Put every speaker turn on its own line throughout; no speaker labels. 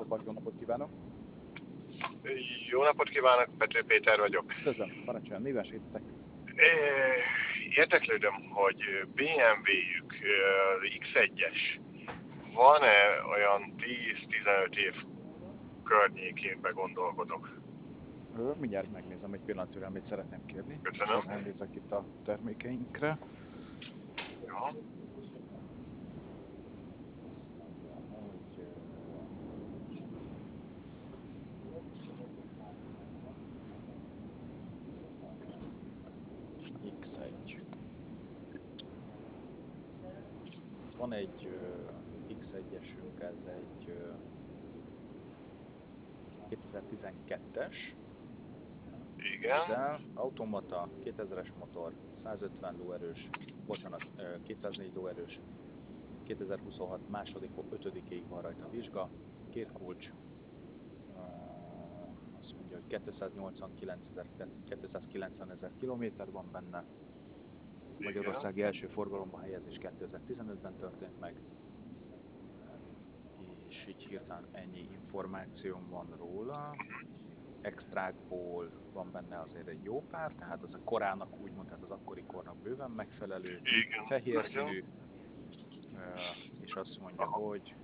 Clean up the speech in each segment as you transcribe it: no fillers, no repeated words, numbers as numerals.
Szopak, jó napot kívánok!
Jó napot kívánok, Pető Péter vagyok.
Üdvözlöm, parancsoljon, mivel segíthetek?
Érdeklődöm, hogy BMW-jük X1-es van-e olyan 10-15 év környékén gondolkodok?
Mindjárt megnézem, egy pillanat türelmét szeretném kérni.
Köszönöm.
Ránézek itt a termékeinkre.
Jó.
X1. Van egy X1-esünk, ez egy 2012-es.
Igen.
Automata, 2000-es motor, 150 lóerős, bocsánat, 204 lóerős, 2026 második, 5-ig van rajta a vizsga, két kulcs, azt mondja, hogy 290 ezer kilométer van benne. Magyarországi első forgalomba helyezés 2015-ben történt meg, és így hirtelen ennyi információm van róla. Extrákból van benne azért egy jó pár, tehát az a korának úgymond, tehát az akkori kornak bőven megfelelő,
Igen.
fehér színű, és azt mondja, hogy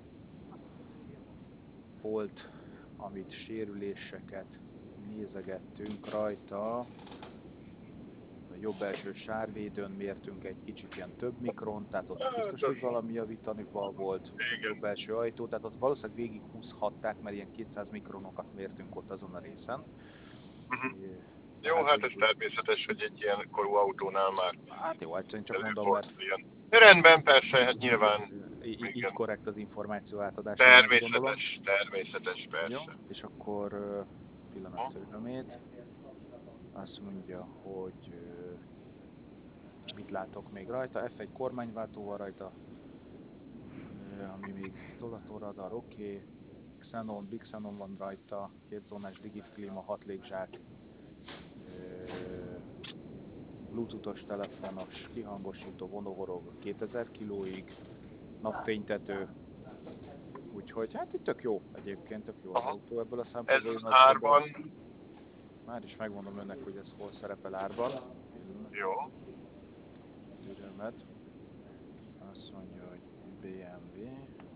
volt, amit sérüléseket nézegettünk rajta, a jobb első sárvédőn mértünk egy kicsit ilyen több mikron, tehát ott biztos, hogy valami javítani volt. Jobb első ajtó, tehát ott valószínűleg végig húzhatták, mert ilyen 200 mikronokat mértünk ott azon a részen.
Jó, hát ez természetes, hogy egy ilyen korú autónál már.
Hát jó, hát én csak mondom, mert...
Rendben, persze, hát nyilván.
Így korrekt az információ átadás.
Természetes, persze.
Jó, és akkor pillanat türelmét. Azt mondja, hogy mit látok még rajta. F1 kormányváltó van rajta, ami még tolatóradar, oké. Xenon, Big Xenon van rajta, 2 zónás digit klíma, 6 légzsák, bluetoothos, telefonos, kihangosító, vonóhorog 2000 kilóig, napfénytető, úgyhogy hát itt tök jó egyébként, tök jó az autó ebből a szempontból.
Ez árban?
Már is megmondom önnek, hogy ez hol szerepel árban.
Jó.
Türelmet. Azt mondja, hogy BMW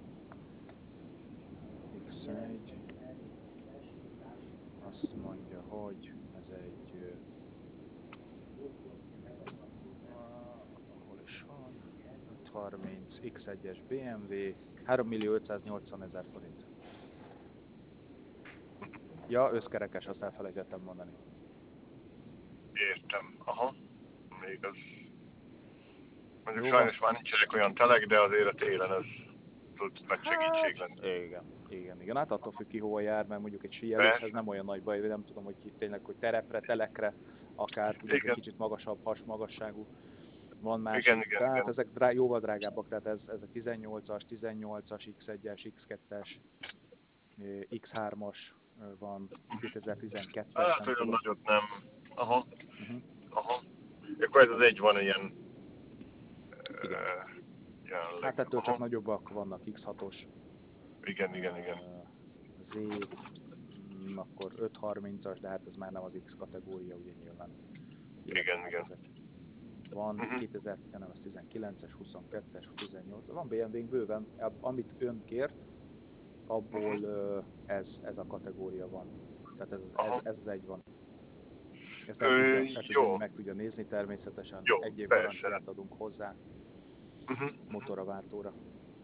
X1. Azt mondja, hogy ez egy... hol is van? 530 X1-es BMW. 3.580.000 forint. Ja, összkerekes, azt elfelejtettem mondani.
Értem. Aha. Még az... Mondjuk
jó,
sajnos már nincsenek olyan telek, de azért a télen az tud nagy segítség lenni.
Igen. Hát attól függ ki hol jár, mert mondjuk egy síelőshez nem olyan nagy baj, nem tudom, hogy tényleg, hogy terepre, telekre, akár ugye egy kicsit magasabb hasmagasságú van más.
Igen.
Tehát ezek jóval drágábbak, tehát ez a 18-as, X1-es, X2-es, X3-as van, 2012-es.
Hát olyan nagyot nem. Aha. Akkor ez az egy van ilyen...
Hát ettől csak nagyobbak vannak, X6-os.
Igen.
Z, akkor 530-as, de hát ez már nem az X kategória, ugye nyilván.
Igen.
Van 2000, nem, az 19-es, 22-es, 18, van BMW-nk bőven, amit ön kért, abból ez a kategória van. Tehát ez az egy van. Ezt meg tudja nézni természetesen, egy év garanciát adunk hozzá, motorra, váltóra.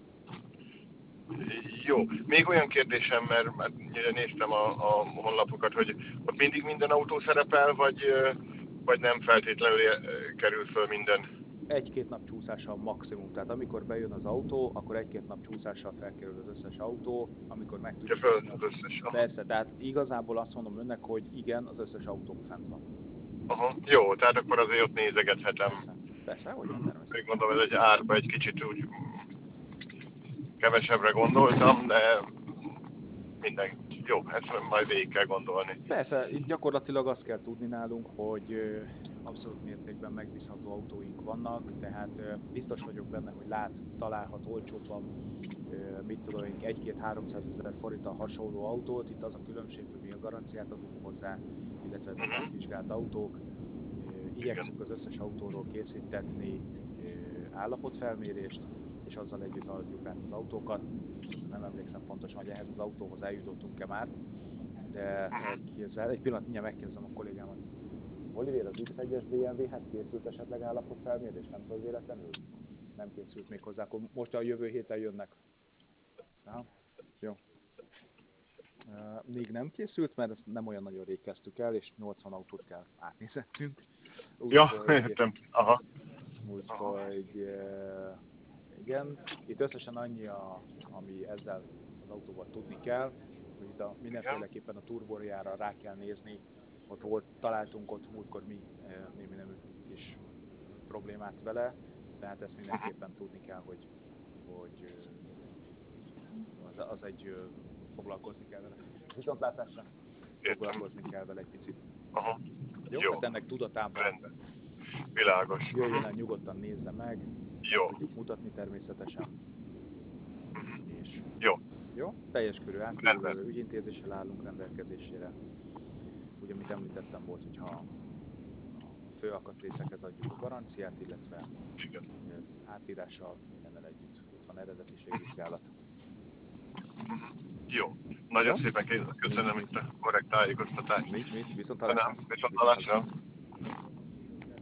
Jó, még olyan kérdésem, mert néztem a honlapokat, hogy ott mindig minden autó szerepel, vagy nem feltétlenül kerül föl minden?
Egy-két nap csúszással maximum, tehát amikor bejön az autó, akkor egy-két nap csúszással felkerül az összes autó, amikor meg tudjuk.
Az összes.
Persze, tehát igazából azt mondom önnek, hogy igen, az összes autó fent van.
Jó, tehát akkor azért ott nézegethetem.
Persze, hogy van természetesen.
Még mondom, ez egy árba egy kicsit úgy kevesebbre gondoltam, de minden jó, ezt majd végig kell gondolni.
Persze, itt gyakorlatilag azt kell tudni nálunk, hogy abszolút mértékben megbízható autóink vannak, tehát biztos vagyok benne, hogy találhat olcsóbban mit tudom én, 1-2-300 ezer forinttal hasonló autót, itt az a különbség, hogy mi a garanciát adunk hozzá, illetve ezek átvizsgált autók. Igyekszünk az összes autóról készítetni állapotfelmérést, és azzal együtt adjuk át az autókat. Nem emlékszem pontosan, hogy ehhez az autóhoz eljutottunk-e már, de egy pillanat mindjárt megkérdezem a kollégámat. Olivér, az X1-es BMW-hez készült esetleg állapotfelmérés? Nem tudod véletlenül? Nem készült még hozzá, akkor most a jövő héten jönnek. Aha. Jó. Még nem készült, mert ezt nem olyan nagyon rég kezdtük el, és 80 autót kell átnézettünk.
Értem. Aha.
Úgyhogy igen, itt összesen annyi, ami ezzel az autóval tudni kell, hogy itt mindenféleképpen a turbójára rá kell nézni. Találtunk ott múltkor mi némi nemű kis problémát vele, tehát ezt mindenképpen tudni kell, hogy az egy foglalkozni kell vele. Viszontlátásra foglalkozni kell vele egy picit.
Aha.
Jó, hát ennek tudatában
rendben. Világos.
Jöjjön el, nyugodtan nézze meg.
Jó.
Tudjuk mutatni természetesen. És
jó.
Teljes körű átvételő ügyintézéssel állunk rendelkezésére. Ugye, amit említettem volt, hogyha a fő alkatrészekhez adjuk a garanciát, illetve átírással mindennel együtt. Itt van eredetiségvizsgálat.
Jó. Nagyon szépen köszönöm itt a korrekt tájékoztatást.
Viszontlátásra.
Viszontlátásra.